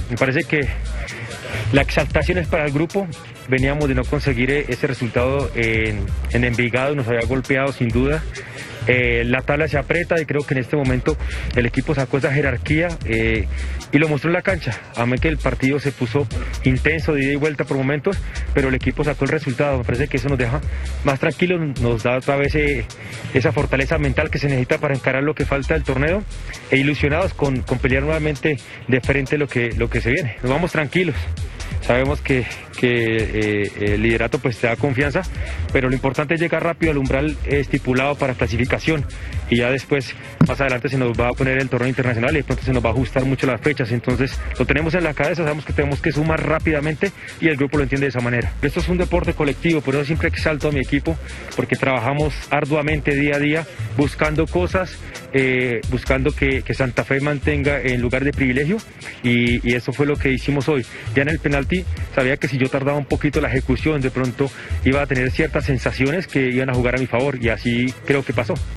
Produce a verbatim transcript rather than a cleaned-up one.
Me parece que la exaltación es para el grupo. Veníamos de no conseguir ese resultado en, en Envigado, nos había golpeado sin duda. Eh, la tabla se aprieta y creo que en este momento el equipo sacó esa jerarquía eh, y lo mostró en la cancha. Amén que el partido se puso intenso de ida y vuelta por momentos, pero el equipo sacó el resultado. Me parece que eso nos deja más tranquilos, nos da otra vez eh, esa fortaleza mental que se necesita para encarar lo que falta del torneo e ilusionados con, con pelear nuevamente de frente lo que, lo que se viene. Nos vamos tranquilos. Sabemos que, que eh, el liderato pues te da confianza, pero lo importante es llegar rápido al umbral estipulado para clasificación y ya después, más adelante se nos va a poner el torneo internacional y de pronto se nos va a ajustar mucho las fechas, entonces lo tenemos en la cabeza, sabemos que tenemos que sumar rápidamente y el grupo lo entiende de esa manera. Esto es un deporte colectivo, por eso siempre exalto a mi equipo, porque trabajamos arduamente día a día, buscando cosas, eh, buscando que, que Santa Fe mantenga en lugar de privilegio y, y eso fue lo que hicimos hoy. Ya en el penalti sabía que si yo tardaba un poquito la ejecución, de pronto iba a tener ciertas sensaciones que iban a jugar a mi favor y así creo que pasó.